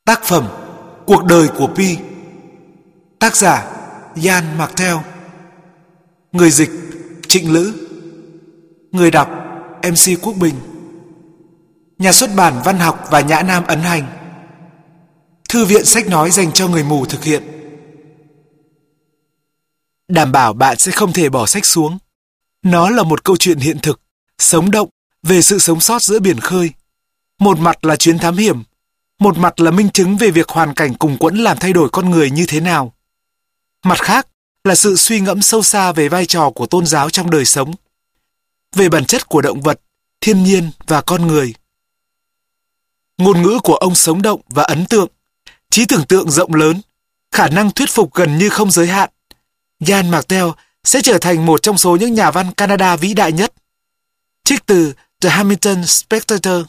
Tác phẩm Cuộc đời của Pi. Tác giả Yann Martel. Người dịch Trịnh Lữ. Người đọc MC Quốc Bình. Nhà xuất bản Văn học và Nhã Nam ấn hành. Thư viện sách nói dành cho người mù thực hiện. Đảm bảo bạn sẽ không thể bỏ sách xuống. Nó là một câu chuyện hiện thực, sống động về sự sống sót giữa biển khơi. Một mặt là chuyến thám hiểm, một mặt là minh chứng về việc hoàn cảnh cùng quẫn làm thay đổi con người như thế nào. Mặt khác là sự suy ngẫm sâu xa về vai trò của tôn giáo trong đời sống, về bản chất của động vật, thiên nhiên và con người. Ngôn ngữ của ông sống động và ấn tượng, trí tưởng tượng rộng lớn, khả năng thuyết phục gần như không giới hạn. Yann Martel sẽ trở thành một trong số những nhà văn Canada vĩ đại nhất. Trích từ The Hamilton Spectator.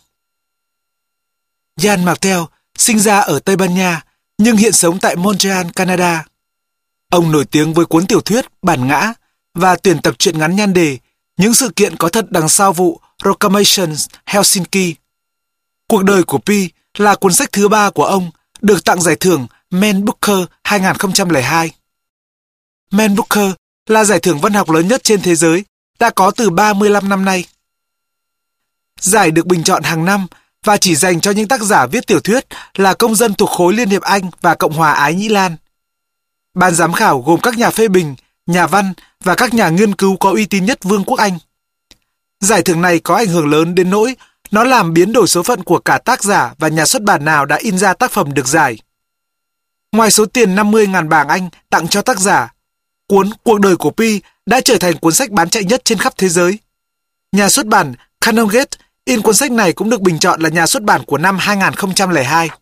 Yann Martel sinh ra ở Tây Ban Nha nhưng hiện sống tại Montreal, Canada. Ông nổi tiếng với cuốn tiểu thuyết Bản ngã và tuyển tập truyện ngắn nhan đề Những sự kiện có thật đằng sau vụ Reclamation Helsinki. Cuộc đời của Pi là cuốn sách thứ 3 của ông, được tặng giải thưởng Man Booker 2002. Man Booker là giải thưởng văn học lớn nhất trên thế giới, đã có từ 35 năm nay. Giải được bình chọn hàng năm và chỉ dành cho những tác giả viết tiểu thuyết là công dân thuộc khối Liên hiệp Anh và Cộng hòa Ái Nhĩ Lan. Ban giám khảo gồm các nhà phê bình, nhà văn và các nhà nghiên cứu có uy tín nhất Vương quốc Anh. Giải thưởng này có ảnh hưởng lớn đến nỗi nó làm biến đổi số phận của cả tác giả và nhà xuất bản nào đã in ra tác phẩm được giải. Ngoài số tiền 50.000 bảng Anh tặng cho tác giả, cuốn Cuộc đời của Pi đã trở thành cuốn sách bán chạy nhất trên khắp thế giới. Nhà xuất bản Canongate in cuốn sách này cũng được bình chọn là nhà xuất bản của năm 2002.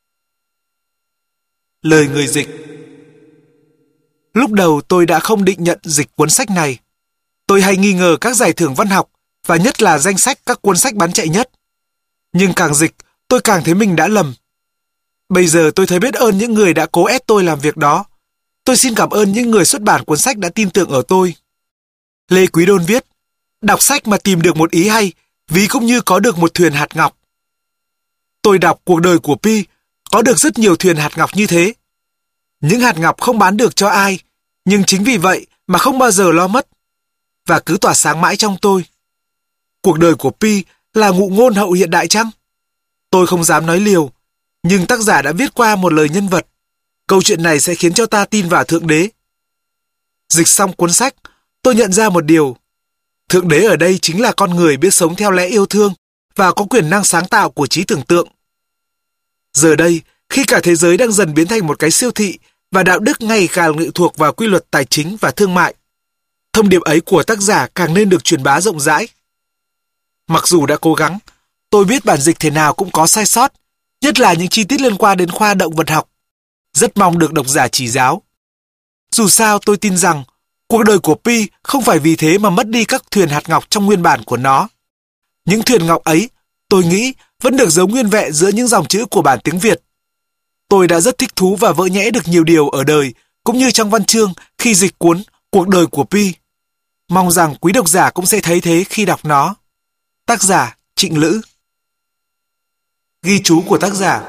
Lời người dịch. Lúc đầu tôi đã không định nhận dịch cuốn sách này. Tôi hay nghi ngờ các giải thưởng văn học và nhất là danh sách các cuốn sách bán chạy nhất. Nhưng càng dịch, tôi càng thấy mình đã lầm. Bây giờ tôi thấy biết ơn những người đã cố ép tôi làm việc đó. Tôi xin cảm ơn những người xuất bản cuốn sách đã tin tưởng ở tôi. Lê Quý Đôn viết, đọc sách mà tìm được một ý hay, ví cũng như có được một thuyền hạt ngọc. Tôi đọc Cuộc đời của Pi, có được rất nhiều thuyền hạt ngọc như thế. Những hạt ngọc không bán được cho ai, nhưng chính vì vậy mà không bao giờ lo mất, và cứ tỏa sáng mãi trong tôi. Cuộc đời của Pi là ngụ ngôn hậu hiện đại chăng? Tôi không dám nói liều, nhưng tác giả đã viết qua một lời nhân vật. Câu chuyện này sẽ khiến cho ta tin vào Thượng Đế. Dịch xong cuốn sách, tôi nhận ra một điều. Thượng Đế ở đây chính là con người biết sống theo lẽ yêu thương và có quyền năng sáng tạo của trí tưởng tượng. Giờ đây, khi cả thế giới đang dần biến thành một cái siêu thị và đạo đức ngày càng lệ thuộc vào quy luật tài chính và thương mại, thông điệp ấy của tác giả càng nên được truyền bá rộng rãi. Mặc dù đã cố gắng, tôi biết bản dịch thế nào cũng có sai sót, nhất là những chi tiết liên quan đến khoa động vật học. Rất mong được độc giả chỉ giáo. Dù sao tôi tin rằng cuộc đời của Pi không phải vì thế mà mất đi các thuyền hạt ngọc trong nguyên bản của nó. Những thuyền ngọc ấy, tôi nghĩ, vẫn được giấu nguyên vẹn giữa những dòng chữ của bản tiếng Việt. Tôi đã rất thích thú và vỡ nhẽ được nhiều điều ở đời, cũng như trong văn chương khi dịch cuốn Cuộc đời của Pi. Mong rằng quý độc giả cũng sẽ thấy thế khi đọc nó. Tác giả Trịnh Lữ. Ghi chú của tác giả.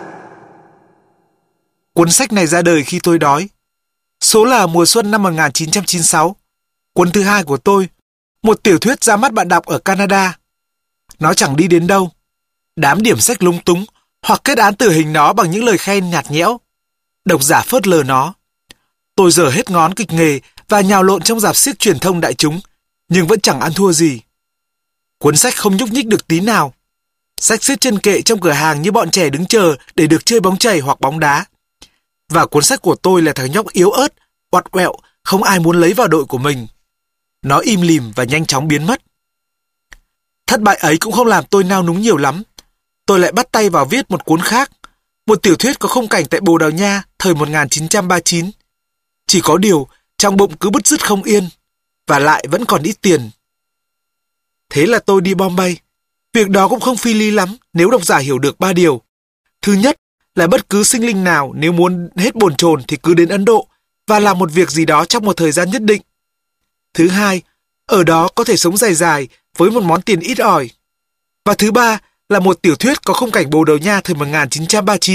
Cuốn sách này ra đời khi tôi đói. Số là mùa xuân năm 1996. Cuốn thứ 2 của tôi, một tiểu thuyết ra mắt bạn đọc ở Canada. Nó chẳng đi đến đâu. Đám điểm sách lúng túng hoặc kết án tử hình nó bằng những lời khen nhạt nhẽo. Độc giả phớt lờ nó. Tôi dở hết ngón kịch nghề và nhào lộn trong rạp xiếc truyền thông đại chúng, nhưng vẫn chẳng ăn thua gì. Cuốn sách không nhúc nhích được tí nào. Sách xếp trên kệ trong cửa hàng như bọn trẻ đứng chờ để được chơi bóng chày hoặc bóng đá. Và cuốn sách của tôi là thằng nhóc yếu ớt, oặt oẹo, không ai muốn lấy vào đội của mình. Nó im lìm và nhanh chóng biến mất. Thất bại ấy cũng không làm tôi nao núng nhiều lắm. Tôi lại bắt tay vào viết một cuốn khác, một tiểu thuyết có khung cảnh tại Bồ Đào Nha thời 1939. Chỉ có điều, trong bụng cứ bứt rứt không yên, và lại vẫn còn ít tiền. Thế là tôi đi Bombay. Việc đó cũng không phi lý lắm nếu độc giả hiểu được 3 điều. Thứ nhất là bất cứ sinh linh nào nếu muốn hết bồn chồn thì cứ đến Ấn Độ và làm một việc gì đó trong một thời gian nhất định. Thứ hai, ở đó có thể sống dài dài với một món tiền ít ỏi. Và thứ ba là một tiểu thuyết có khung cảnh Bồ Đào Nha thời 1939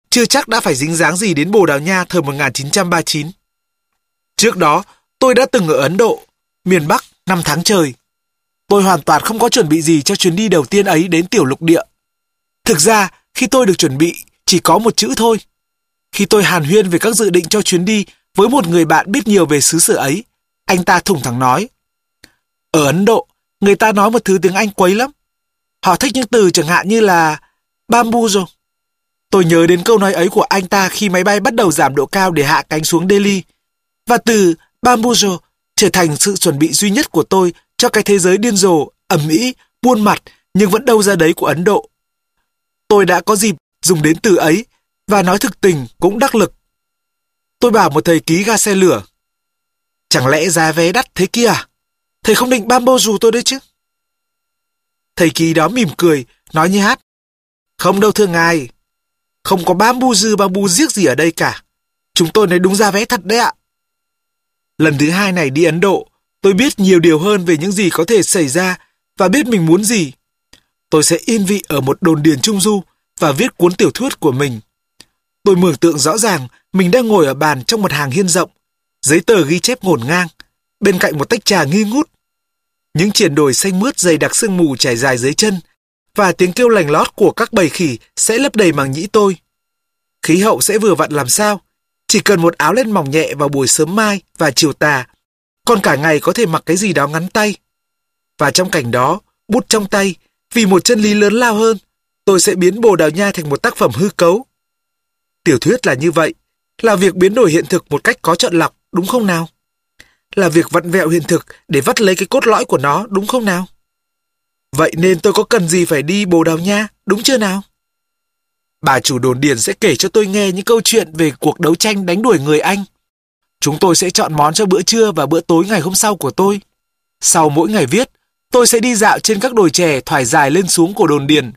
chưa chắc đã phải dính dáng gì đến Bồ Đào Nha thời 1939. Trước đó, tôi đã từng ở Ấn Độ, miền Bắc 5 tháng trời. Tôi hoàn toàn không có chuẩn bị gì cho chuyến đi đầu tiên ấy đến tiểu lục địa. Thực ra, khi tôi được chuẩn bị, chỉ có một chữ thôi. Khi tôi hàn huyên về các dự định cho chuyến đi với một người bạn biết nhiều về xứ sở ấy, anh ta thủng thẳng nói: ở Ấn Độ, người ta nói một thứ tiếng Anh quấy lắm. Họ thích những từ chẳng hạn như là bamboozle. Tôi nhớ đến câu nói ấy của anh ta khi máy bay bắt đầu giảm độ cao để hạ cánh xuống Delhi. Và từ bamboozle trở thành sự chuẩn bị duy nhất của tôi cho cái thế giới điên rồ, ầm ĩ, buôn mặt nhưng vẫn đâu ra đấy của Ấn Độ. Tôi đã có dịp dùng đến từ ấy và nói thực tình cũng đắc lực. Tôi bảo một thầy ký ga xe lửa: chẳng lẽ giá vé đắt thế kia à? Thầy không định bamboozle tôi đấy chứ? Thầy ký đó mỉm cười, nói như hát: không đâu thưa ngài, không có bamboozle gì ở đây cả. Chúng tôi nói đúng giá vé thật đấy ạ. Lần thứ hai này đi Ấn Độ, tôi biết nhiều điều hơn về những gì có thể xảy ra và biết mình muốn gì. Tôi sẽ yên vị ở một đồn điền trung du và viết cuốn tiểu thuyết của mình. Tôi mường tượng rõ ràng mình đang ngồi ở bàn trong một hàng hiên rộng, giấy tờ ghi chép ngổn ngang, bên cạnh một tách trà nghi ngút. Những triển đồi xanh mướt dày đặc sương mù trải dài dưới chân và tiếng kêu lành lót của các bầy khỉ sẽ lấp đầy màng nhĩ tôi. Khí hậu sẽ vừa vặn làm sao, chỉ cần một áo len mỏng nhẹ vào buổi sớm mai và chiều tà, còn cả ngày có thể mặc cái gì đó ngắn tay. Và trong cảnh đó, bút trong tay, vì một chân lý lớn lao hơn, tôi sẽ biến Bồ Đào Nha thành một tác phẩm hư cấu. Tiểu thuyết là như vậy, là việc biến đổi hiện thực một cách có chọn lọc, đúng không nào? Là việc vặn vẹo hiện thực để vắt lấy cái cốt lõi của nó, đúng không nào? Vậy nên tôi có cần gì phải đi Bồ Đào Nha, đúng chưa nào? Bà chủ đồn điền sẽ kể cho tôi nghe những câu chuyện về cuộc đấu tranh đánh đuổi người Anh. Chúng tôi sẽ chọn món cho bữa trưa và bữa tối ngày hôm sau của tôi. Sau mỗi ngày viết, tôi sẽ đi dạo trên các đồi chè thoải dài lên xuống của đồn điền.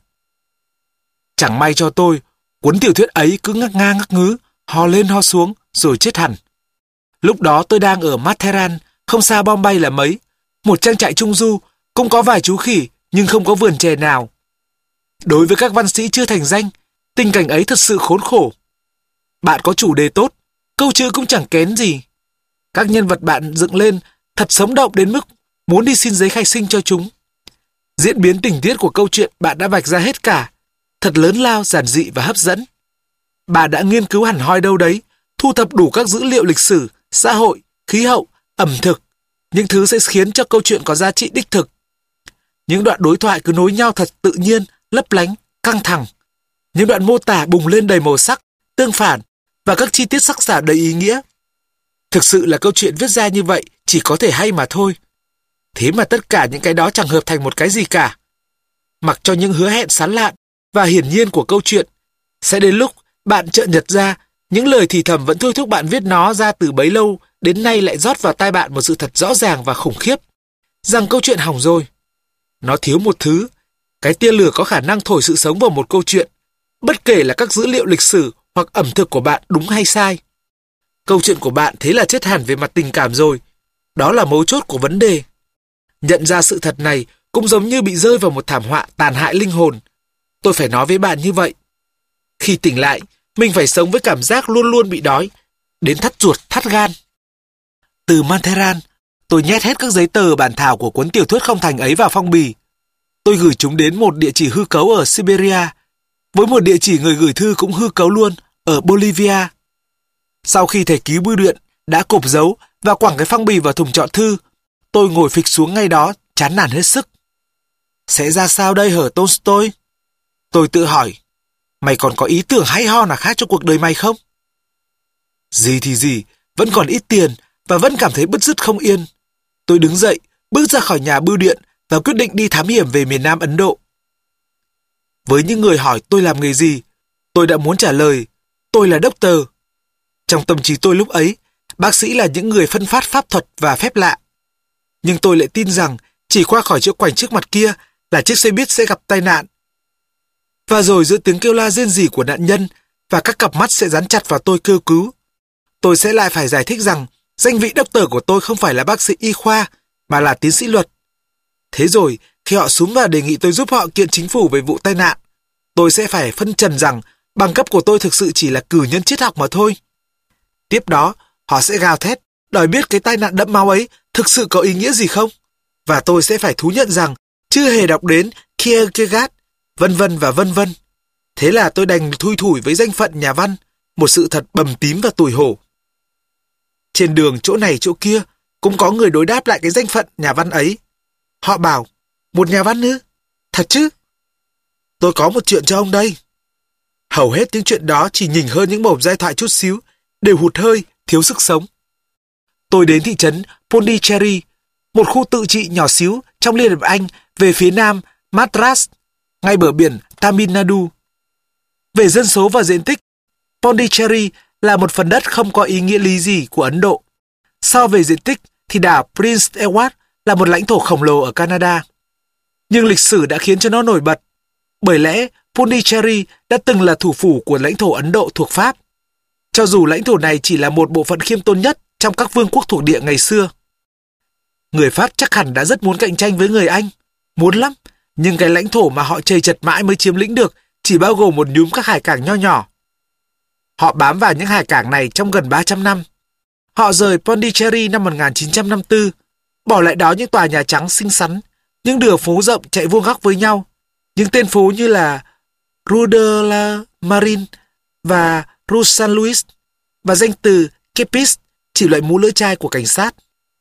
Chẳng may cho tôi, cuốn tiểu thuyết ấy cứ ngắc ngang ngắc ngứ, ho lên ho xuống, rồi chết hẳn. Lúc đó tôi đang ở Matheran, không xa Bombay là mấy, một trang trại trung du, cũng có vài chú khỉ, nhưng không có vườn chè nào. Đối với các văn sĩ chưa thành danh, tình cảnh ấy thật sự khốn khổ. Bạn có chủ đề tốt, câu chữ cũng chẳng kén gì. Các nhân vật bạn dựng lên thật sống động đến mức muốn đi xin giấy khai sinh cho chúng. Diễn biến tình tiết của câu chuyện bạn đã vạch ra hết cả, thật lớn lao, giản dị và hấp dẫn. Bạn đã nghiên cứu hẳn hoi đâu đấy, thu thập đủ các dữ liệu lịch sử, xã hội, khí hậu, ẩm thực, những thứ sẽ khiến cho câu chuyện có giá trị đích thực. Những đoạn đối thoại cứ nối nhau thật tự nhiên, lấp lánh, căng thẳng. Những đoạn mô tả bùng lên đầy màu sắc, tương phản và các chi tiết sắc sảo đầy ý nghĩa. Thực sự là câu chuyện viết ra như vậy chỉ có thể hay mà thôi. Thế mà tất cả những cái đó chẳng hợp thành một cái gì cả. Mặc cho những hứa hẹn sán lạn và hiển nhiên của câu chuyện, sẽ đến lúc bạn chợt nhận ra những lời thì thầm vẫn thôi thúc bạn viết nó ra từ bấy lâu đến nay lại rót vào tai bạn một sự thật rõ ràng và khủng khiếp, rằng câu chuyện hỏng rồi. Nó thiếu một thứ, cái tia lửa có khả năng thổi sự sống vào một câu chuyện, bất kể là các dữ liệu lịch sử hoặc ẩm thực của bạn đúng hay sai. Câu chuyện của bạn thế là chết hẳn về mặt tình cảm rồi. Đó là mấu chốt của vấn đề. Nhận ra sự thật này cũng giống như bị rơi vào một thảm họa tàn hại linh hồn. Tôi phải nói với bạn như vậy. Khi tỉnh lại, mình phải sống với cảm giác luôn luôn bị đói, đến thắt ruột thắt gan. Từ Matheran, tôi nhét hết các giấy tờ bản thảo của cuốn tiểu thuyết không thành ấy vào phong bì. Tôi gửi chúng đến một địa chỉ hư cấu ở Siberia, với một địa chỉ người gửi thư cũng hư cấu luôn, ở Bolivia. Sau khi thầy ký bưu điện đã cộp dấu và quẳng cái phong bì vào thùng chọn thư, tôi ngồi phịch xuống ngay đó, chán nản hết sức. Sẽ ra sao đây hở Tolstoy? Tôi tự hỏi, mày còn có ý tưởng hay ho nào khác cho cuộc đời mày không? Gì thì gì, vẫn còn ít tiền và vẫn cảm thấy bứt rứt không yên. Tôi đứng dậy, bước ra khỏi nhà bưu điện và quyết định đi thám hiểm về miền Nam Ấn Độ. Với những người hỏi tôi làm nghề gì, tôi đã muốn trả lời, tôi là doctor. Trong tâm trí tôi lúc ấy, bác sĩ là những người phân phát pháp thuật và phép lạ. Nhưng tôi lại tin rằng chỉ qua khỏi chỗ quảnh trước mặt kia là chiếc xe buýt sẽ gặp tai nạn. Và rồi giữa tiếng kêu la rên rỉ của nạn nhân và các cặp mắt sẽ dán chặt vào tôi kêu cứu, tôi sẽ lại phải giải thích rằng danh vị doctor của tôi không phải là bác sĩ y khoa mà là tiến sĩ luật. Thế rồi khi họ xúm vào đề nghị tôi giúp họ kiện chính phủ về vụ tai nạn, tôi sẽ phải phân trần rằng Bằng cấp của tôi thực sự chỉ là cử nhân triết học mà thôi. Tiếp đó, họ sẽ gào thét, đòi biết cái tai nạn đẫm máu ấy thực sự có ý nghĩa gì không? Và tôi sẽ phải thú nhận rằng chưa hề đọc đến Kierkegaard, vân vân và vân vân. Thế là tôi đành thui thủi với danh phận nhà văn, một sự thật bầm tím và tủi hổ. Trên đường chỗ này chỗ kia, cũng có người đối đáp lại cái danh phận nhà văn ấy. Họ bảo, một nhà văn ư? Thật chứ? Tôi có một chuyện cho ông đây. Hầu hết những chuyện đó chỉ nhỉnh hơn những mẩu giai thoại chút xíu, đều hụt hơi, thiếu sức sống. Tôi đến thị trấn Pondicherry, một khu tự trị nhỏ xíu trong Liên hiệp Anh về phía nam Madras, ngay bờ biển Tamil Nadu. Về dân số và diện tích, Pondicherry là một phần đất không có ý nghĩa lý gì của Ấn Độ. So về diện tích thì đảo Prince Edward là một lãnh thổ khổng lồ ở Canada. Nhưng lịch sử đã khiến cho nó nổi bật, bởi lẽ Pondicherry đã từng là thủ phủ của lãnh thổ Ấn Độ thuộc Pháp, cho dù lãnh thổ này chỉ là một bộ phận khiêm tốn nhất trong các vương quốc thuộc địa ngày xưa. Người Pháp chắc hẳn đã rất muốn cạnh tranh với người Anh, muốn lắm, nhưng cái lãnh thổ mà họ chầy chật mãi mới chiếm lĩnh được chỉ bao gồm một nhúm các hải cảng nho nhỏ. Họ bám vào những hải cảng này trong gần 300 năm. Họ rời Pondicherry năm 1954, bỏ lại đó những tòa nhà trắng xinh xắn, những đường phố rộng chạy vuông góc với nhau, những tên phố như là Rue de la Marine và Rue San Luis, và danh từ Kepis chỉ loại mũ lưỡi chai của cảnh sát.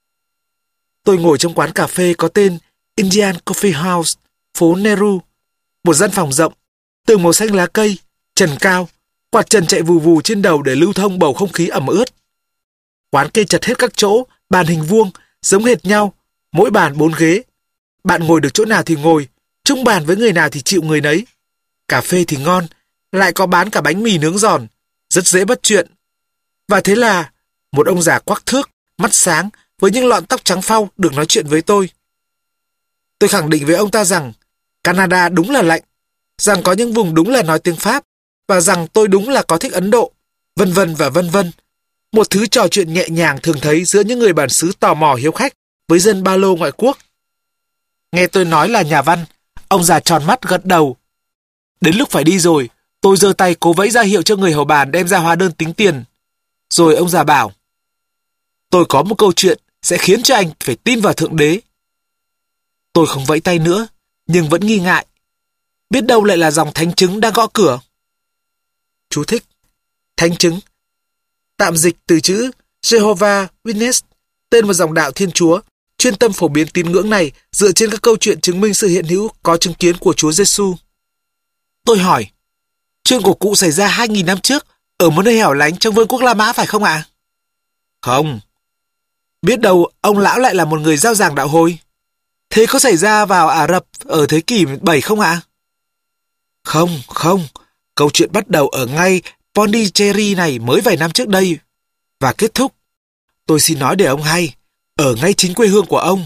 Tôi ngồi trong quán cà phê có tên Indian Coffee House, phố Nehru, một gian phòng rộng, tường màu xanh lá cây, trần cao, quạt trần chạy vù vù trên đầu để lưu thông bầu không khí ẩm ướt. Quán kê chật hết các chỗ, bàn hình vuông, giống hệt nhau, mỗi bàn 4 ghế. Bạn ngồi được chỗ nào thì ngồi, chung bàn với người nào thì chịu người nấy. Cà phê thì ngon, lại có bán cả bánh mì nướng giòn, rất dễ bắt chuyện. Và thế là, một ông già quắc thước, mắt sáng, với những lọn tóc trắng phau được nói chuyện với tôi. Tôi khẳng định với ông ta rằng, Canada đúng là lạnh, rằng có những vùng đúng là nói tiếng Pháp, và rằng tôi đúng là có thích Ấn Độ, vân vân và vân vân. Một thứ trò chuyện nhẹ nhàng thường thấy giữa những người bản xứ tò mò hiếu khách với dân ba lô ngoại quốc. Nghe tôi nói là nhà văn, ông già tròn mắt gật đầu. Đến lúc phải đi rồi, tôi giơ tay cố vẫy ra hiệu cho người hầu bàn đem ra hóa đơn tính tiền. Rồi ông già bảo, tôi có một câu chuyện sẽ khiến cho anh phải tin vào Thượng Đế. Tôi không vẫy tay nữa, nhưng vẫn nghi ngại. Biết đâu lại là dòng thánh chứng đang gõ cửa. Chú thích: thánh chứng, tạm dịch từ chữ Jehovah Witness, tên một dòng đạo Thiên Chúa, chuyên tâm phổ biến tín ngưỡng này dựa trên các câu chuyện chứng minh sự hiện hữu có chứng kiến của Chúa Giêsu. Tôi hỏi, chuyện của cụ xảy ra 2.000 năm trước ở một nơi hẻo lánh trong vương quốc La Mã phải không ạ? Không. Biết đâu ông lão lại là một người rao giảng đạo hồi. Thế có xảy ra vào Ả Rập ở thế kỷ 7 không ạ? Không. Câu chuyện bắt đầu ở ngay Pondicherry này mới vài năm trước đây và kết thúc, tôi xin nói để ông hay, ở ngay chính quê hương của ông.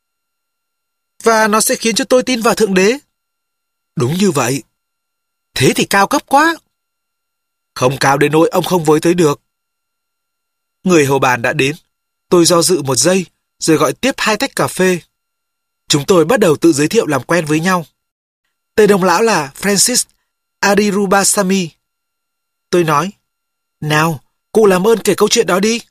Và nó sẽ khiến cho tôi tin vào Thượng Đế. Đúng như vậy. Thế thì cao cấp quá. Không cao đến nỗi ông không với tới được. Người hầu bàn đã đến. Tôi do dự một giây, rồi gọi tiếp 2 tách cà phê. Chúng tôi bắt đầu tự giới thiệu làm quen với nhau. Tên ông lão là Francis Adirubasamy. Tôi nói, nào, cụ làm ơn kể câu chuyện đó đi.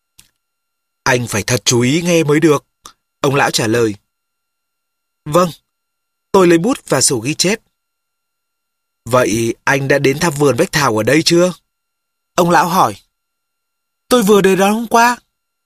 Anh phải thật chú ý nghe mới được, ông lão trả lời. Vâng, tôi lấy bút và sổ ghi chép. Vậy anh đã đến thăm vườn bách thảo ở đây chưa? Ông lão hỏi. Tôi vừa đến đó hôm qua.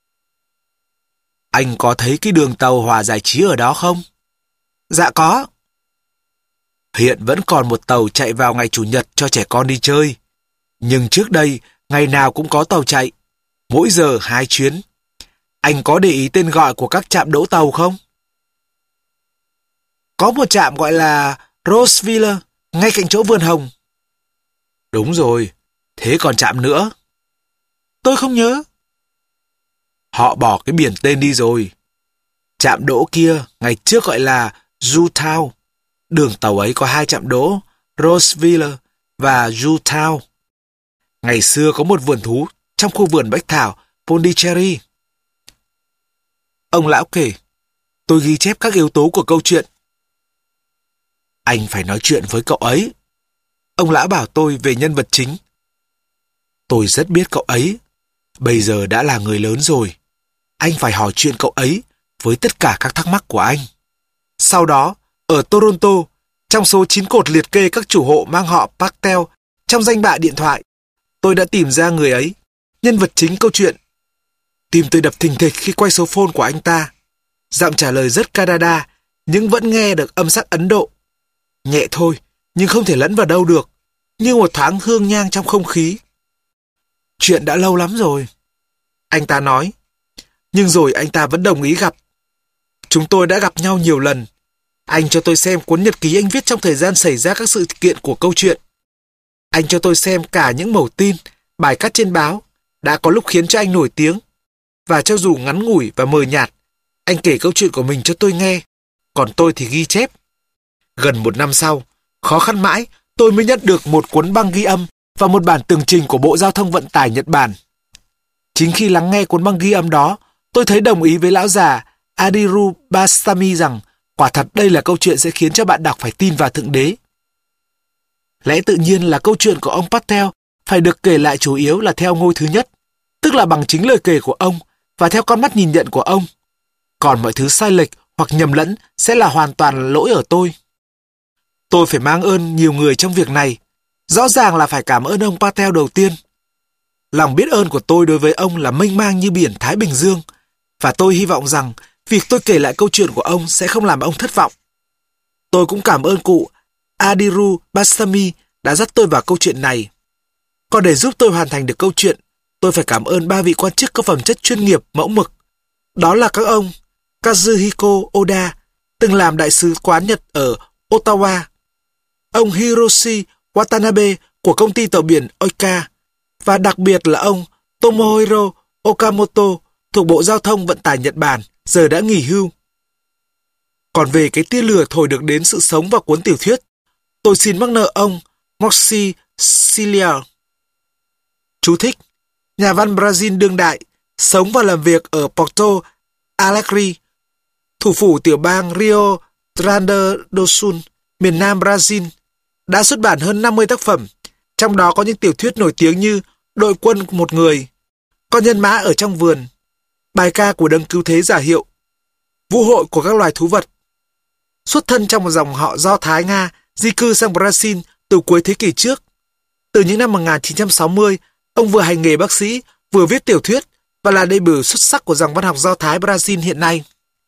Anh có thấy cái đường tàu hỏa giải trí ở đó không? Dạ có. Hiện vẫn còn một tàu chạy vào ngày Chủ nhật cho trẻ con đi chơi. Nhưng trước đây, ngày nào cũng có tàu chạy, mỗi giờ 2 chuyến. Anh có để ý tên gọi của các trạm đỗ tàu không? Có một trạm gọi là Roseville, ngay cạnh chỗ vườn hồng. Đúng rồi, thế còn trạm nữa? Tôi không nhớ. Họ bỏ cái biển tên đi rồi. Trạm đỗ kia ngày trước gọi là Jewtown. Đường tàu ấy có 2 trạm đỗ, Roseville và Jewtown. Ngày xưa có một vườn thú trong khu vườn bách thảo Pondicherry. Ông lão kể, tôi ghi chép các yếu tố của câu chuyện. Anh phải nói chuyện với cậu ấy. ông lão bảo tôi về nhân vật chính. Tôi rất biết cậu ấy. Bây giờ đã là người lớn rồi. Anh phải hỏi chuyện cậu ấy với tất cả các thắc mắc của anh. Sau đó, ở Toronto, trong số 9 cột liệt kê các chủ hộ mang họ Patel trong danh bạ điện thoại, tôi đã tìm ra người ấy, nhân vật chính câu chuyện. Tim tôi đập thình thịch khi quay số phone của anh ta. Giọng trả lời rất Canada, nhưng vẫn nghe được âm sắc Ấn Độ. Nhẹ thôi, nhưng không thể lẫn vào đâu được, như một thoáng hương nhang trong không khí. Chuyện đã lâu lắm rồi, anh ta nói. Nhưng rồi anh ta vẫn đồng ý gặp. Chúng tôi đã gặp nhau nhiều lần. Anh cho tôi xem cuốn nhật ký anh viết trong thời gian xảy ra các sự kiện của câu chuyện. Anh cho tôi xem cả những mẩu tin, bài cắt trên báo, đã có lúc khiến cho anh nổi tiếng. Và cho dù ngắn ngủi và mờ nhạt, anh kể câu chuyện của mình cho tôi nghe, còn tôi thì ghi chép. Gần 1 năm sau, khó khăn mãi, tôi mới nhận được một cuốn băng ghi âm và một bản tường trình của Bộ Giao thông Vận tải Nhật Bản. Chính khi lắng nghe cuốn băng ghi âm đó, tôi thấy đồng ý với lão già Adiru Bastami rằng quả thật đây là câu chuyện sẽ khiến cho bạn đọc phải tin vào Thượng Đế. Lẽ tự nhiên là câu chuyện của ông Patel phải được kể lại chủ yếu là theo ngôi thứ nhất, tức là bằng chính lời kể của ông và theo con mắt nhìn nhận của ông. Còn mọi thứ sai lệch hoặc nhầm lẫn sẽ là hoàn toàn lỗi ở tôi. Tôi phải mang ơn nhiều người trong việc này. Rõ ràng là phải cảm ơn ông Patel đầu tiên. Lòng biết ơn của tôi đối với ông là mênh mang như biển Thái Bình Dương, và tôi hy vọng rằng việc tôi kể lại câu chuyện của ông sẽ không làm ông thất vọng. Tôi cũng cảm ơn cụ Adiru Bastami đã dắt tôi vào câu chuyện này. Còn để giúp tôi hoàn thành được câu chuyện, tôi phải cảm ơn 3 vị quan chức có phẩm chất chuyên nghiệp, mẫu mực. Đó là các ông Kazuhiko Oda, từng làm đại sứ quán Nhật ở Ottawa, ông Hiroshi Watanabe của công ty tàu biển Oika, và đặc biệt là ông Tomohiro Okamoto thuộc Bộ Giao thông Vận tải Nhật Bản, giờ đã nghỉ hưu. Còn về cái tia lửa thổi được đến sự sống vào cuốn tiểu thuyết, tôi xin mắc nợ ông Moxie Cilia. Chú thích: nhà văn Brazil đương đại, sống và làm việc ở Porto Alegre, thủ phủ tiểu bang Rio Grande do Sul, miền Nam Brazil, đã xuất bản hơn 50 tác phẩm, trong đó có những tiểu thuyết nổi tiếng như Đội quân một người, Con nhân mã ở trong vườn, Bài ca của đấng cứu thế giả hiệu, Vũ hội của các loài thú vật. Xuất thân trong một dòng họ Do Thái Nga di cư sang Brazil từ cuối thế kỷ trước. Từ những năm 1960, ông vừa hành nghề bác sĩ, vừa viết tiểu thuyết và là đại biểu xuất sắc của dòng văn học Do Thái Brazil hiện nay.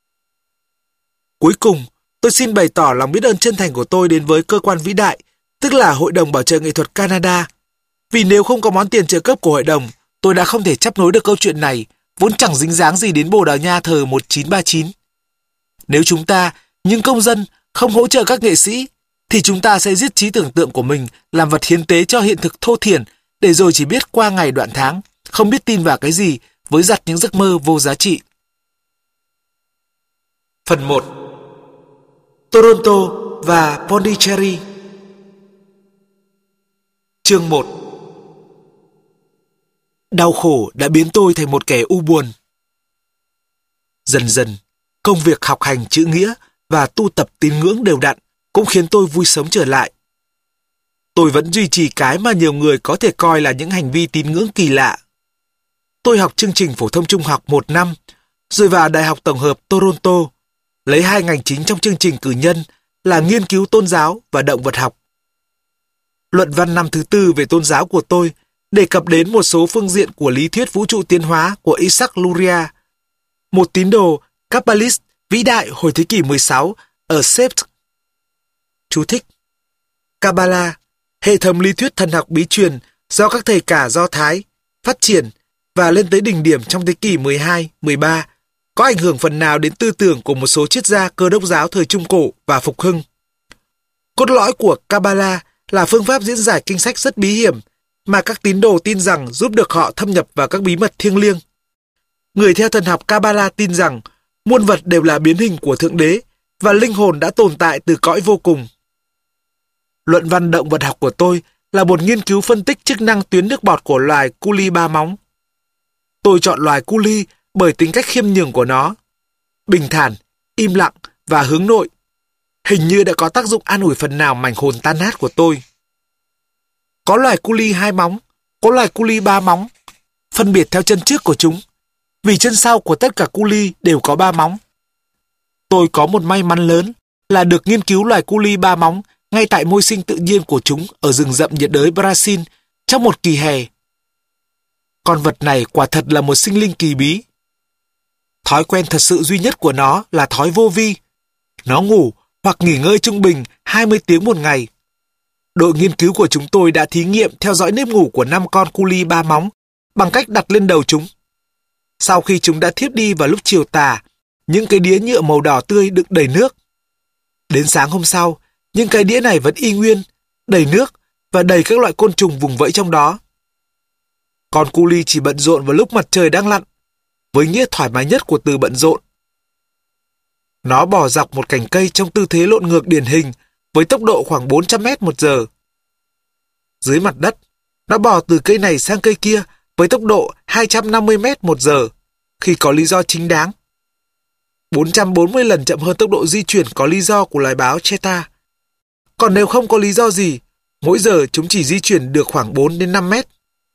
Cuối cùng, tôi xin bày tỏ lòng biết ơn chân thành của tôi đến với cơ quan vĩ đại, tức là Hội đồng Bảo trợ Nghệ thuật Canada. Vì nếu không có món tiền trợ cấp của hội đồng, tôi đã không thể chấp nối được câu chuyện này, vốn chẳng dính dáng gì đến Bồ Đào Nha thời 1939. Nếu chúng ta, những công dân, không hỗ trợ các nghệ sĩ, thì chúng ta sẽ giết trí tưởng tượng của mình làm vật hiến tế cho hiện thực thô thiển, để rồi chỉ biết qua ngày đoạn tháng, không biết tin vào cái gì, với giặt những giấc mơ vô giá trị. Phần 1. Toronto và Pondicherry. Chương 1. Đau khổ đã biến tôi thành một kẻ u buồn. Dần dần, công việc học hành chữ nghĩa và tu tập tín ngưỡng đều đặn cũng khiến tôi vui sống trở lại. Tôi vẫn duy trì cái mà nhiều người có thể coi là những hành vi tín ngưỡng kỳ lạ. Tôi học chương trình phổ thông trung học 1 năm, rồi vào Đại học Tổng hợp Toronto, lấy 2 ngành chính trong chương trình cử nhân là nghiên cứu tôn giáo và động vật học. Luận văn năm thứ 4 về tôn giáo của tôi đề cập đến một số phương diện của lý thuyết vũ trụ tiến hóa của Isaac Luria, một tín đồ Kabbalist vĩ đại hồi thế kỷ 16 ở Sept. Chú thích: Kabbalah, hệ thống lý thuyết thần học bí truyền do các thầy cả Do Thái phát triển và lên tới đỉnh điểm trong thế kỷ 12, 13, có ảnh hưởng phần nào đến tư tưởng của một số triết gia Cơ đốc giáo thời Trung Cổ và Phục Hưng. Cốt lõi của Kabbalah là phương pháp diễn giải kinh sách rất bí hiểm mà các tín đồ tin rằng giúp được họ thâm nhập vào các bí mật thiêng liêng. Người theo thần học Kabbalah tin rằng muôn vật đều là biến hình của Thượng Đế và linh hồn đã tồn tại từ cõi vô cùng. Luận văn động vật học của tôi là một nghiên cứu phân tích chức năng tuyến nước bọt của loài cu li ba móng. Tôi chọn loài cu li bởi tính cách khiêm nhường của nó, bình thản, im lặng và hướng nội. Hình như đã có tác dụng an ủi phần nào mảnh hồn tan nát của tôi. Có loài cu li 2 móng, có loài cu li 3 móng, phân biệt theo chân trước của chúng, vì chân sau của tất cả cu li đều có 3 móng. Tôi có một may mắn lớn là được nghiên cứu loài cu li 3 móng ngay tại môi sinh tự nhiên của chúng ở rừng rậm nhiệt đới Brazil trong một kỳ hè. Con vật này quả thật là một sinh linh kỳ bí. Thói quen thật sự duy nhất của nó là thói vô vi. Nó ngủ hoặc nghỉ ngơi trung bình 20 tiếng một ngày. Đội nghiên cứu của chúng tôi đã thí nghiệm theo dõi nếp ngủ của 5 con cu li 3 móng bằng cách đặt lên đầu chúng. Sau khi chúng đã thiếp đi vào lúc chiều tà, những cái đĩa nhựa màu đỏ tươi đựng đầy nước. Đến sáng hôm sau, những cái đĩa này vẫn y nguyên, đầy nước và đầy các loại côn trùng vùng vẫy trong đó. Con cu li chỉ bận rộn vào lúc mặt trời đang lặn, với nghĩa thoải mái nhất của từ bận rộn. Nó bò dọc một cành cây trong tư thế lộn ngược điển hình với tốc độ khoảng 400 mét một giờ. Dưới mặt đất, nó bò từ cây này sang cây kia với tốc độ 250 mét một giờ khi có lý do chính đáng. 440 lần chậm hơn tốc độ di chuyển có lý do của loài báo cheetah. Còn nếu không có lý do gì, mỗi giờ chúng chỉ di chuyển được khoảng 4 đến 5 mét.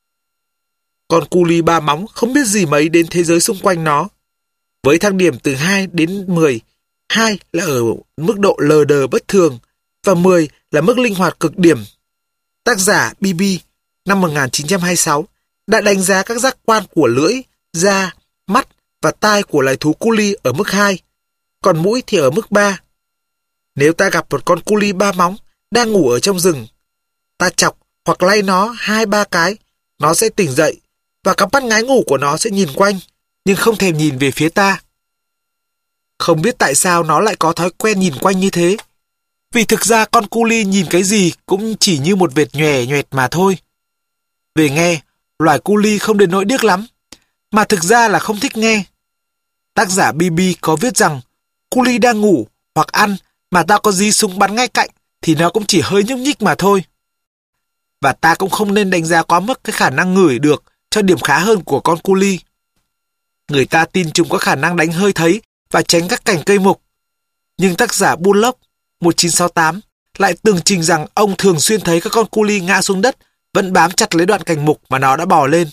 Con cu li 3 móng không biết gì mấy đến thế giới xung quanh nó. Với thang điểm từ 2 đến 10, 2 là ở mức độ lờ đờ bất thường và 10 là mức linh hoạt cực điểm. Tác giả BB năm 1926 đã đánh giá các giác quan của lưỡi, da, mắt và tai của loài thú cu li ở mức 2, còn mũi thì ở mức 3. Nếu ta gặp một con cu li 3 móng đang ngủ ở trong rừng, ta chọc hoặc lay nó 2-3 cái, nó sẽ tỉnh dậy và cặp mắt ngái ngủ của nó sẽ nhìn quanh, nhưng không thèm nhìn về phía ta. Không biết tại sao nó lại có thói quen nhìn quanh như thế. Vì thực ra con cu li nhìn cái gì cũng chỉ như một vệt nhòe nhoẹt mà thôi. Về nghe, loài cu li không đến nỗi điếc lắm, mà thực ra là không thích nghe. Tác giả BB có viết rằng cu li đang ngủ hoặc ăn mà ta có dí súng bắn ngay cạnh thì nó cũng chỉ hơi nhúc nhích mà thôi. Và ta cũng không nên đánh giá quá mức cái khả năng ngửi được cho điểm khá hơn của con cu li. Người ta tin chúng có khả năng đánh hơi thấy và tránh các cành cây mục. Nhưng tác giả Bullock 1968 lại tường trình rằng ông thường xuyên thấy các con cu li ngã xuống đất vẫn bám chặt lấy đoạn cành mục mà nó đã bò lên.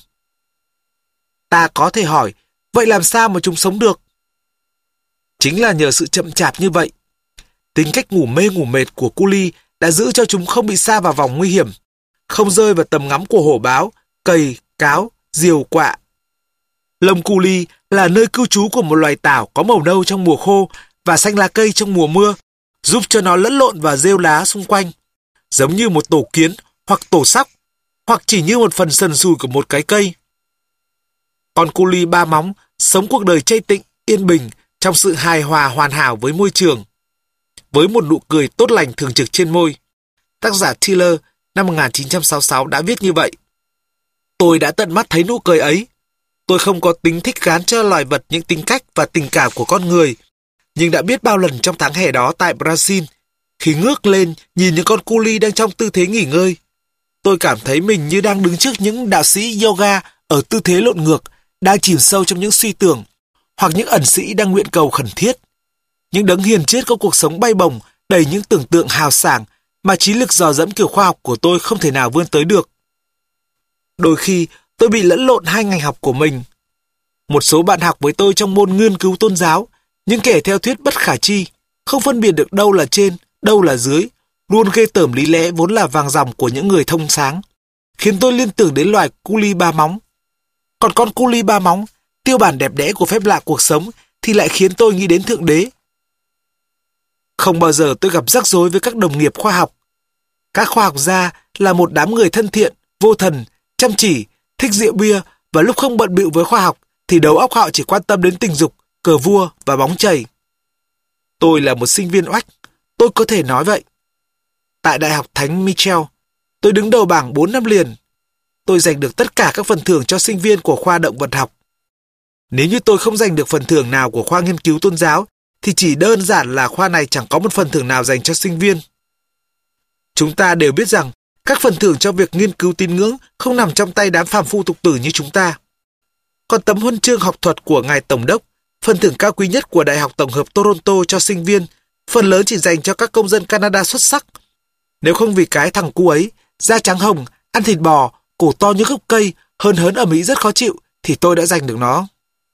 Ta có thể hỏi, vậy làm sao mà chúng sống được? Chính là nhờ sự chậm chạp như vậy. Tính cách ngủ mê ngủ mệt của cu li đã giữ cho chúng không bị sa vào vòng nguy hiểm, không rơi vào tầm ngắm của hổ báo, cầy, cáo, diều, quạ. Lông cu li là nơi cư trú của một loài tảo có màu nâu trong mùa khô và xanh lá cây trong mùa mưa, giúp cho nó lẫn lộn vào rêu lá xung quanh, giống như một tổ kiến hoặc tổ sóc, hoặc chỉ như một phần sần sùi của một cái cây. Con cu li 3 móng sống cuộc đời trây tịnh, yên bình trong sự hài hòa hoàn hảo với môi trường, với một nụ cười tốt lành thường trực trên môi. Tác giả Tiller năm 1966 đã viết như vậy. Tôi đã tận mắt thấy nụ cười ấy. Tôi không có tính thích gán cho loài vật những tính cách và tình cảm của con người, nhưng đã biết bao lần trong tháng hè đó tại Brazil, khi ngước lên nhìn những con cu li đang trong tư thế nghỉ ngơi, tôi cảm thấy mình như đang đứng trước những đạo sĩ yoga ở tư thế lộn ngược, đang chìm sâu trong những suy tưởng, hoặc những ẩn sĩ đang nguyện cầu khẩn thiết. Những đấng hiền triết có cuộc sống bay bổng, đầy những tưởng tượng hào sảng mà trí lực dò dẫm kiểu khoa học của tôi không thể nào vươn tới được. Đôi khi, tôi bị lẫn lộn hai ngành học của mình. Một số bạn học với tôi trong môn nghiên cứu tôn giáo, những kẻ theo thuyết bất khả tri, không phân biệt được đâu là trên, đâu là dưới, luôn ghê tởm lý lẽ vốn là vàng dòng của những người thông sáng, khiến tôi liên tưởng đến loài cu li 3 móng. Còn con cu li 3 móng, tiêu bản đẹp đẽ của phép lạ cuộc sống, thì lại khiến tôi nghĩ đến Thượng Đế. Không bao giờ tôi gặp rắc rối với các đồng nghiệp khoa học. Các khoa học gia là một đám người thân thiện, vô thần, chăm chỉ, thích rượu bia, và lúc không bận bịu với khoa học thì đầu óc họ chỉ quan tâm đến tình dục, cờ vua và bóng chày. Tôi là một sinh viên oách, tôi có thể nói vậy. Tại Đại học Thánh Michel, tôi đứng đầu bảng 4 năm liền. Tôi giành được tất cả các phần thưởng cho sinh viên của khoa động vật học. Nếu như tôi không giành được phần thưởng nào của khoa nghiên cứu tôn giáo, thì chỉ đơn giản là khoa này chẳng có một phần thưởng nào dành cho sinh viên. Chúng ta đều biết rằng các phần thưởng cho việc nghiên cứu tín ngưỡng không nằm trong tay đám phàm phu tục tử như chúng ta. Còn tấm huân chương học thuật của ngài Tổng đốc, phần thưởng cao quý nhất của Đại học Tổng hợp Toronto cho sinh viên, phần lớn chỉ dành cho các công dân Canada xuất sắc. Nếu không vì cái thằng cu ấy, da trắng hồng, Ăn thịt bò, cổ to như gốc cây, hớn ầm ĩ rất khó chịu, thì tôi đã giành được nó.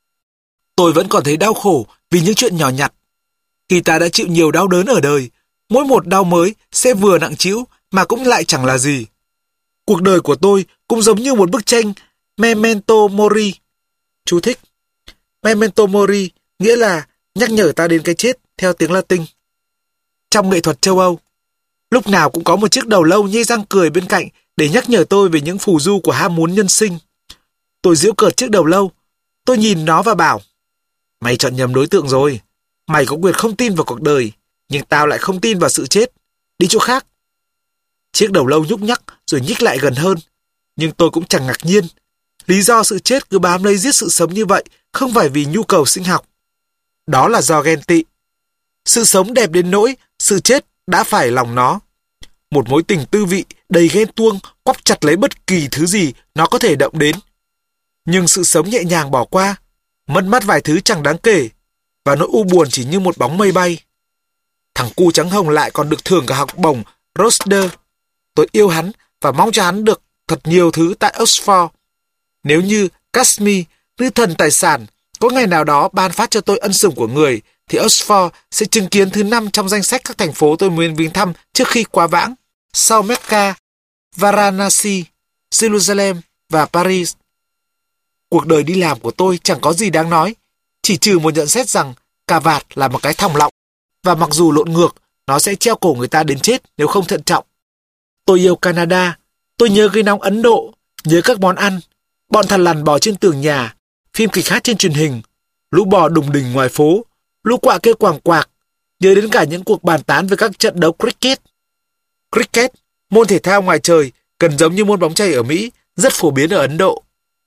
Tôi vẫn còn thấy đau khổ vì những chuyện nhỏ nhặt. Khi ta đã chịu nhiều đau đớn ở đời, mỗi một đau mới sẽ vừa nặng trĩu mà cũng lại chẳng là gì. Cuộc đời của tôi cũng giống như một bức tranh Memento Mori. Chú thích: Memento Mori nghĩa là nhắc nhở ta đến cái chết theo tiếng Latin. Trong nghệ thuật châu Âu, lúc nào cũng có một chiếc đầu lâu nhếch răng cười bên cạnh để nhắc nhở tôi về những phù du của ham muốn nhân sinh. Tôi giễu cợt chiếc đầu lâu. Tôi nhìn nó và bảo: mày chọn nhầm đối tượng rồi. Mày có quyền không tin vào cuộc đời, nhưng tao lại không tin vào sự chết. Đi chỗ khác. Chiếc đầu lâu nhúc nhắc rồi nhích lại gần hơn. Nhưng tôi cũng chẳng ngạc nhiên. Lý do sự chết cứ bám lấy giết sự sống như vậy không phải vì nhu cầu sinh học. Đó là do ghen tị. Sự sống đẹp đến nỗi sự chết đã phải lòng nó. Một mối tình tư vị đầy ghen tuông quắp chặt lấy bất kỳ thứ gì nó có thể động đến. Nhưng sự sống nhẹ nhàng bỏ qua, mất mát vài thứ chẳng đáng kể, và nỗi u buồn chỉ như một bóng mây bay. Thằng cu trắng hồng lại còn được thưởng cả học bổng Rochdale. Tôi yêu hắn và mong cho hắn được thật nhiều thứ tại Oxford. Nếu như Kashmir, nữ thần tài sản, có ngày nào đó ban phát cho tôi ân sủng của người, thì Oxford sẽ chứng kiến thứ 5 trong danh sách các thành phố tôi muốn viếng thăm trước khi quá vãng, sau Mecca, Varanasi, Jerusalem và Paris. Cuộc đời đi làm của tôi chẳng có gì đáng nói, chỉ trừ một nhận xét rằng cà vạt là một cái thòng lọng, và mặc dù lộn ngược, nó sẽ treo cổ người ta đến chết nếu không thận trọng. Tôi yêu Canada, tôi nhớ cây nóng Ấn Độ, nhớ các món ăn, bọn thằn lằn bò trên tường nhà, phim kịch hát trên truyền hình, lũ bò đùng đỉnh ngoài phố, lũ quạ kêu quàng quạc, nhớ đến cả những cuộc bàn tán về các trận đấu cricket. Cricket, môn thể thao ngoài trời, gần giống như môn bóng chày ở Mỹ, rất phổ biến ở Ấn Độ.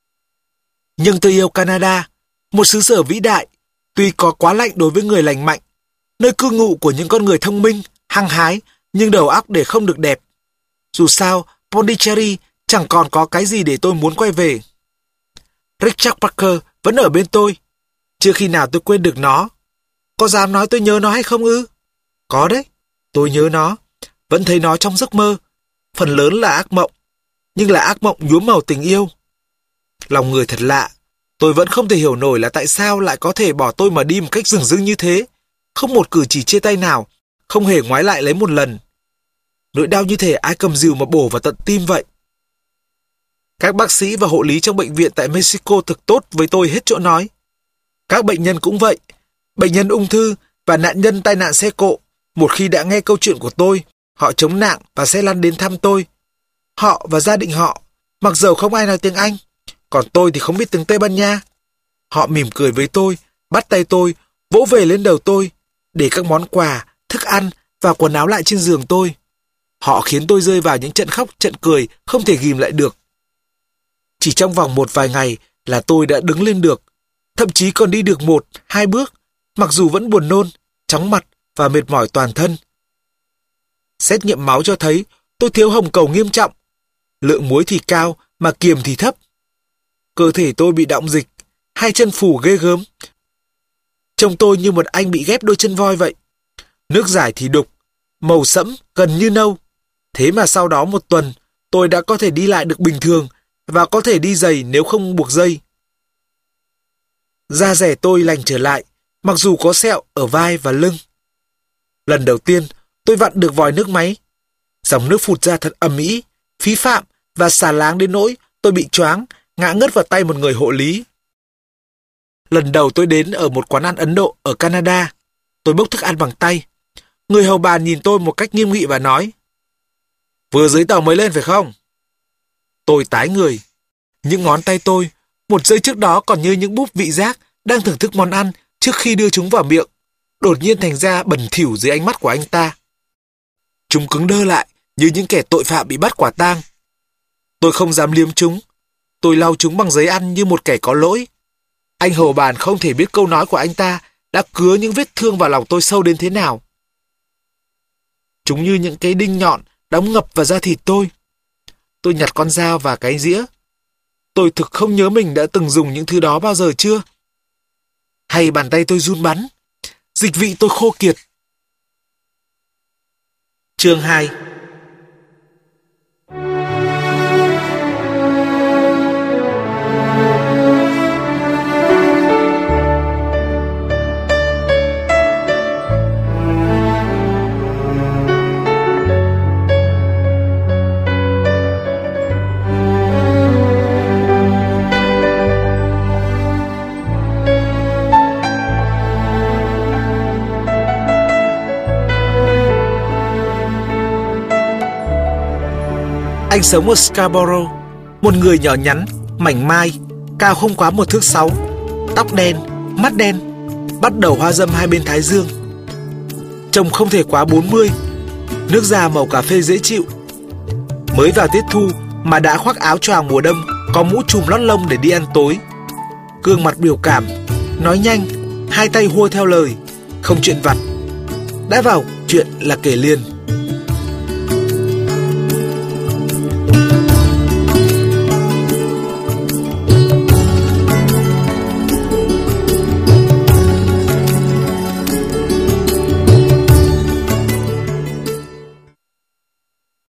Nhưng tôi yêu Canada, một xứ sở vĩ đại, tuy có quá lạnh đối với người lành mạnh, nơi cư ngụ của những con người thông minh, hăng hái, nhưng đầu óc để không được đẹp. Dù sao, Pondicherry chẳng còn có cái gì để tôi muốn quay về. Richard Parker vẫn ở bên tôi. Chưa khi nào tôi quên được nó. Có dám nói tôi nhớ nó hay không ư? Có đấy, tôi nhớ nó. Vẫn thấy nó trong giấc mơ. Phần lớn là ác mộng, nhưng là ác mộng nhuốm màu tình yêu. Lòng người thật lạ. Tôi vẫn không thể hiểu nổi là tại sao lại có thể bỏ tôi mà đi một cách dửng dưng như thế. Không một cử chỉ chia tay nào, không hề ngoái lại lấy một lần. Nỗi đau như thể ai cầm rìu mà bổ vào tận tim vậy. Các bác sĩ và hộ lý trong bệnh viện tại Mexico thực tốt với tôi hết chỗ nói. Các bệnh nhân cũng vậy. Bệnh nhân ung thư và nạn nhân tai nạn xe cộ, một khi đã nghe câu chuyện của tôi, họ chống nạng và sẽ lăn đến thăm tôi. Họ và gia đình họ, mặc dầu không ai nói tiếng Anh, còn tôi thì không biết tiếng Tây Ban Nha. Họ mỉm cười với tôi, bắt tay tôi, vỗ về lên đầu tôi, để các món quà, thức ăn và quần áo lại trên giường tôi. Họ khiến tôi rơi vào những trận khóc, trận cười không thể ghìm lại được. Chỉ trong vòng một vài ngày là tôi đã đứng lên được, thậm chí còn đi được 1-2 bước, mặc dù vẫn buồn nôn, chóng mặt và mệt mỏi toàn thân. Xét nghiệm máu cho thấy tôi thiếu hồng cầu nghiêm trọng, lượng muối thì cao mà kiềm thì thấp. Cơ thể tôi bị đọng dịch, hai chân phù ghê gớm. Trông tôi như một anh bị ghép đôi chân voi vậy. Nước giải thì đục, màu sẫm gần như nâu. Thế mà sau đó 1 tuần, tôi đã có thể đi lại được bình thường và có thể đi giày nếu không buộc dây. Da dẻ tôi lành trở lại, mặc dù có sẹo ở vai và lưng. Lần đầu tiên, tôi vặn được vòi nước máy. Dòng nước phụt ra thật ầm ĩ, phí phạm và xả láng đến nỗi tôi bị choáng, ngã ngất vào tay một người hộ lý. Lần đầu tôi đến ở một quán ăn Ấn Độ ở Canada, tôi bốc thức ăn bằng tay. Người hầu bàn nhìn tôi một cách nghiêm nghị và nói: "Vừa dưới tàu mới lên phải không?" Tôi tái người. Những ngón tay tôi, một giây trước đó còn như những búp vị giác đang thưởng thức món ăn trước khi đưa chúng vào miệng, đột nhiên thành ra bẩn thỉu dưới ánh mắt của anh ta. Chúng cứng đơ lại như những kẻ tội phạm bị bắt quả tang. Tôi không dám liếm chúng. Tôi lau chúng bằng giấy ăn như một kẻ có lỗi. Anh hầu bàn không thể biết câu nói của anh ta đã cứa những vết thương vào lòng tôi sâu đến thế nào. Chúng như những cái đinh nhọn đóng ngập vào da thịt tôi. Tôi nhặt con dao và cái dĩa. Tôi thực không nhớ mình đã từng dùng những thứ đó bao giờ chưa. Hay bàn tay tôi run bắn. Dịch vị tôi khô kiệt. Chương 2. Anh sống ở Scarborough, một người nhỏ nhắn, mảnh mai, cao không quá 1 thước 6, tóc đen, mắt đen, bắt đầu hoa râm hai bên thái dương. Trông không thể quá 40, nước da màu cà phê dễ chịu. Mới vào tiết thu mà đã khoác áo choàng mùa đông, có mũ trùm lót lông để đi ăn tối. Gương mặt biểu cảm, nói nhanh, hai tay hua theo lời, không chuyện vặt. Đã vào chuyện là kể liền.